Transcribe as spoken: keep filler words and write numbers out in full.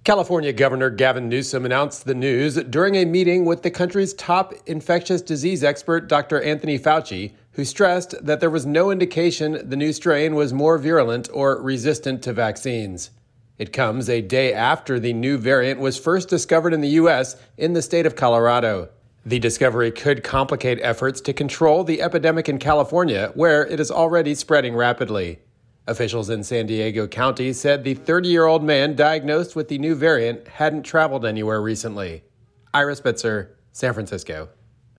California Governor Gavin Newsom announced the news during a meeting with the country's top infectious disease expert, Doctor Anthony Fauci, who stressed that there was no indication the new strain was more virulent or resistant to vaccines. It comes a day after the new variant was first discovered in the U S in the state of Colorado. The discovery could complicate efforts to control the epidemic in California, where it is already spreading rapidly. Officials in San Diego County said the thirty-year-old man diagnosed with the new variant hadn't traveled anywhere recently. Ira Spitzer, San Francisco.